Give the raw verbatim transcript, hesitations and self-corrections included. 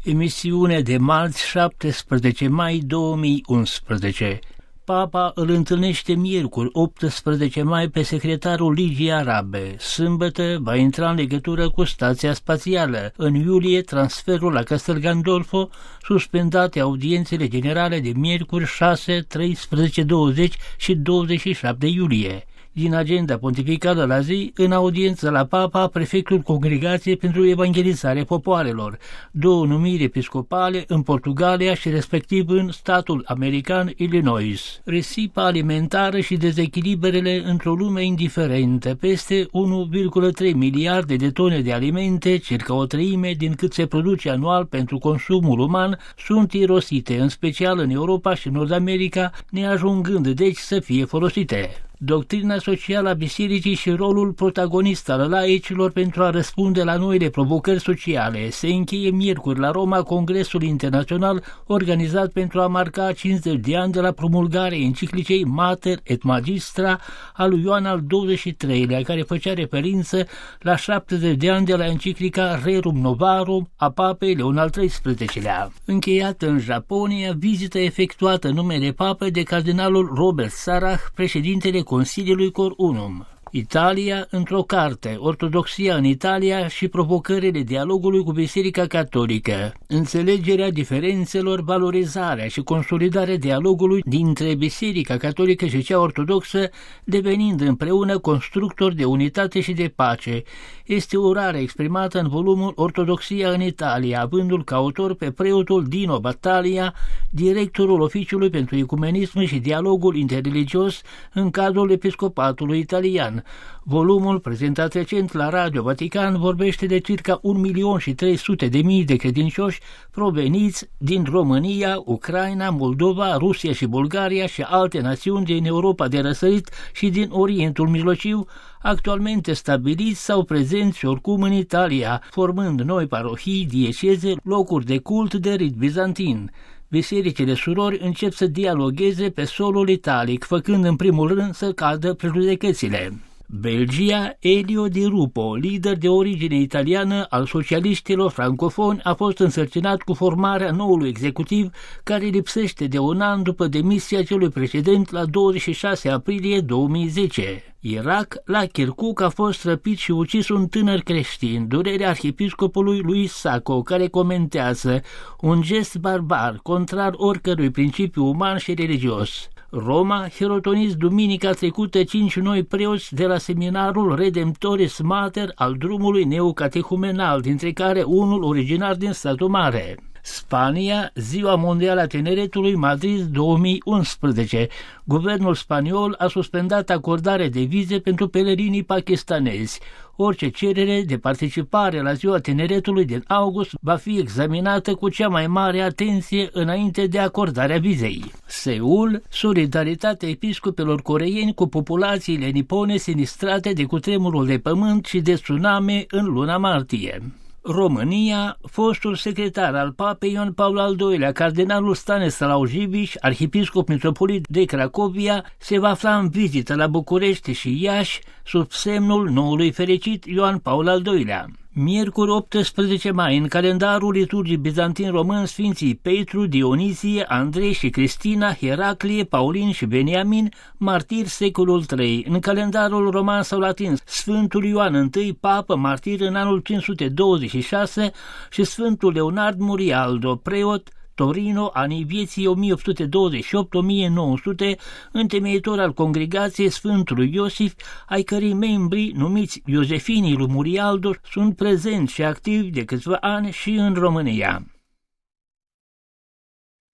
Emisiune de marți, șaptesprezece mai două mii unsprezece. Papa îl întâlnește miercuri, optsprezece mai, pe secretarul Ligii Arabe. Sâmbătă va intra în legătură cu stația spațială. În iulie, transferul la Castel Gandolfo, suspendate audiențele generale de miercuri șase, treisprezece, douăzeci și douăzeci și șapte iulie. Din agenda pontificală la zi, în audiență la Papa, prefectul Congregației pentru Evangelizare Popoarelor, două numiri episcopale în Portugalia și respectiv în statul american Illinois. Risipa alimentară și dezechilibrele într-o lume indiferentă. Peste unu virgulă trei miliarde de tone de alimente, circa o treime din cât se produce anual pentru consumul uman, sunt irosite, în special în Europa și Nord America, neajungând deci să fie folosite. Doctrina socială a Bisericii și rolul protagonist al laicilor pentru a răspunde la noile provocări sociale. Se încheie miercuri la Roma Congresul Internațional organizat pentru a marca cincizeci de ani de la promulgarea enciclicei Mater et Magistra a lui Ioan al douăzeci și treilea, care făcea referință la șaptezeci de ani de la enciclica Rerum Novarum a Papei Leon al treisprezecelea. Încheiată în Japonia, vizită efectuată în numele Papei de cardinalul Robert Sarah, președintele Consiliului Cor Unum. Italia, într-o carte, Ortodoxia în Italia și provocările dialogului cu Biserica Catolică, înțelegerea diferențelor, valorizarea și consolidarea dialogului dintre Biserica Catolică și cea ortodoxă, devenind împreună constructori de unitate și de pace. Este o urare exprimată în volumul Ortodoxia în Italia, avându-l ca autor pe preotul Dino Battaglia, directorul Oficiului pentru Ecumenism și Dialogul Interreligios în cadrul Episcopatului Italian. Volumul, prezentat recent la Radio Vatican, vorbește de circa un milion și trei sute de mii de credincioși proveniți din România, Ucraina, Moldova, Rusia și Bulgaria și alte națiuni din Europa de răsărit și din Orientul Mijlociu, actualmente stabiliți sau prezenți oricum în Italia, formând noi parohii, dieceze, locuri de cult de rit bizantin. Bisericile surori încep să dialogueze pe solul italic, făcând în primul rând să cadă prejudecățile. Belgia, Elio Di Rupo, lider de origine italiană al socialiștilor francofoni, a fost însărcinat cu formarea noului executiv, care lipsește de un an după demisia celui precedent la douăzeci și șase aprilie două mii zece. Irak, la Kirkuk a fost răpit și ucis un tânăr creștin, durerea arhiepiscopului lui Sacco, care comentează un gest barbar, contrar oricărui principiu uman și religios. Roma, hirotoniți duminica trecută cinci noi preoți de la seminarul Redemptoris Mater al drumului neocatehumenal, dintre care unul originar din Satul Mare. Spania, Ziua Mondială a Tineretului, Madrid două mii unsprezece. Guvernul spaniol a suspendat acordarea de vize pentru pelerinii pakistanezi. Orice cerere de participare la Ziua Tineretului din august va fi examinată cu cea mai mare atenție înainte de acordarea vizei. Seul, solidaritatea episcopilor coreeni cu populațiile nipone sinistrate de cutremurul de pământ și de tsunami în luna martie. România, fostul secretar al Papei Ioan Paul al doilea, cardinalul Stanislav Jiviș, arhiepiscop mitropolit de Cracovia, se va afla în vizită la București și Iași sub semnul noului fericit Ioan Paul al doilea. Miercuri optsprezece mai, în calendarul liturgic bizantin român, Sfinții Petru, Dionisie, Andrei și Cristina, Heraclie, Paulin și Beniamin, martiri secolul trei. În calendarul roman sau latin, Sfântul Ioan I, papă, martir în anul cinci sute douăzeci și șase și Sfântul Leonard Murialdo, preot, Torino, anii vieții o mie opt sute douăzeci și opt - o mie nouă sute, întemeitor al congregației Sfântului Iosif, ai cărei membri, numiți Iosefinii lui Murialdo, sunt prezenți și activi de câțiva ani și în România.